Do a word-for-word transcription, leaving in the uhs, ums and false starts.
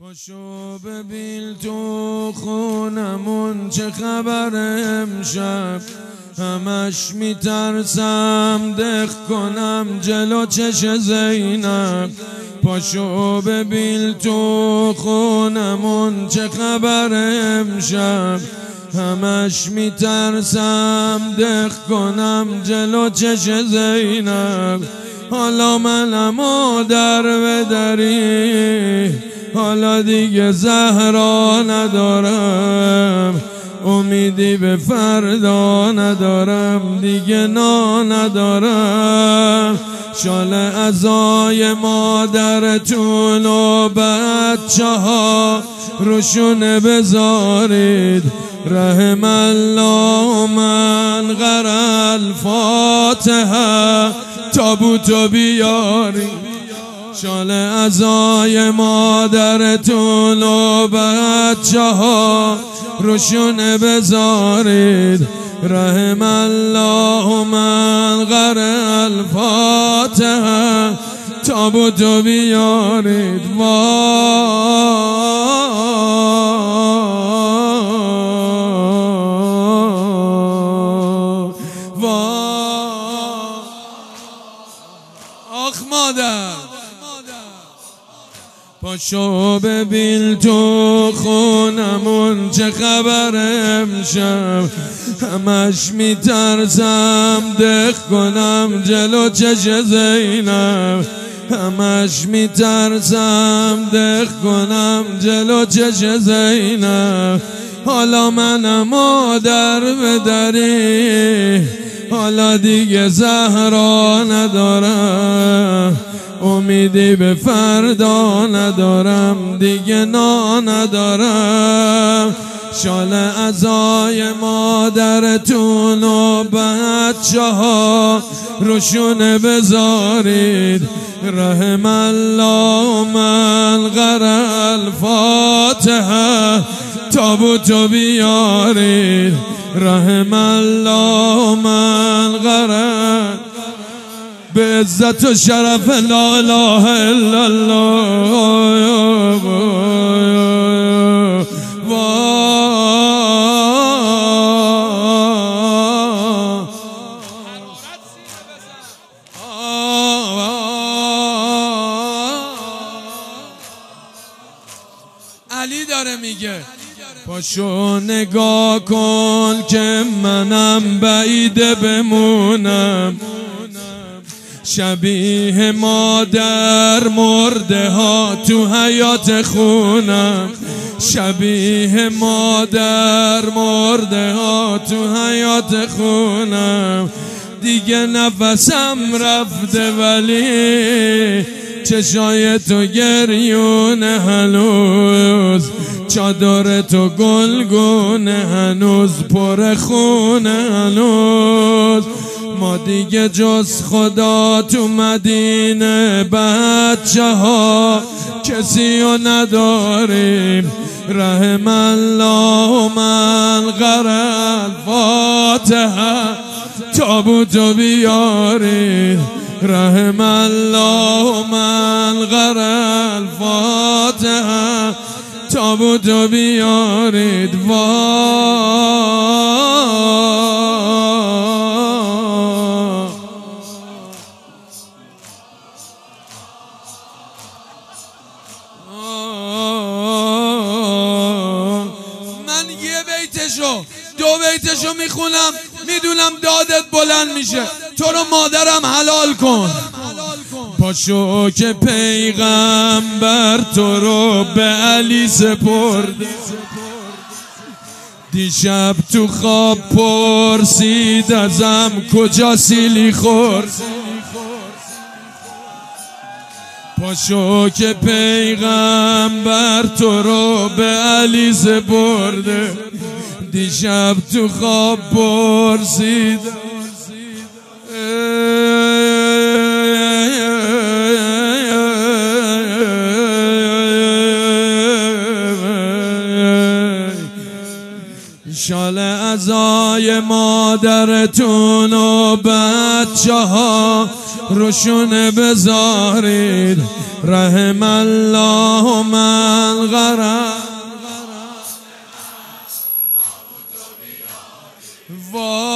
پاشو ببین تو خونمون چه خبره امشب، همش میترسم دق کنم جلو چش زینب. پاشو ببین تو خونمون چه خبره امشب، همش میترسم دق کنم جلو چش زینب. حالا منم و در بدری، حالا دیگه زهرا ندارم، امیدی به فردا ندارم، دیگه نا ندارم. شال عزای مادرتون و بچه ها روشونه بذارید، رحم الله من قرأ الفاتحه تابوتو بیارید. شال عزای مادرتون و بچه ها روشونه بذارید، رحم الله من قرأ الفاتحه تابوتو بیارید. آخ مادر، پاشو ببین تو خونمون چه خبره امشب، همش میترسم دق کنم جلو چش زینب، همش میترسم دق کنم جلو چش زینب. حالا منم و در بدری، حالا دیگه زهرا ندارم، امیدی به فردا ندارم، دیگه نا ندارم. شال عزای مادرتون و بچه ها روشونه بذارید، رحم الله من قرأ الفاتحه تابوتو بیارید، رحم الله من قرأ به عزت و شرف لا اله الا الله. علی داره میگه پاشو نگاه کن که منم بعیده بمونم، شبیه مادر مرده ها تو حیات خونم، شبیه مادر مرده ها تو حیات خونم. دیگه نفسم رفته ولی چشای تو گریونه هنوز، چادر تو گلگونه هنوز پر خونه هنوز. ما دیگه جز خدا تو مدینه بچه ها کسی رو نداریم، رحم الله من قرأ الفاتحه تابوتو بیارید، رحم الله من قرأ الفاتحه تابوتو بیارید. من یه بیتشو دو بیتشو میخونم، میدونم دادت بلند میشه، تو رو مادرم حلال کن. پاشو که پیغمبر تو رو به علی سپرد، دیشب تو خواب پرسید ازم کجا سیلی خورد. پاشو که پیغمبر تو رو به علی سپرده، دیشب تو خواب پرسید شال عزای مادرتون و بچه ها روشون بذارید رحم الله من غرق.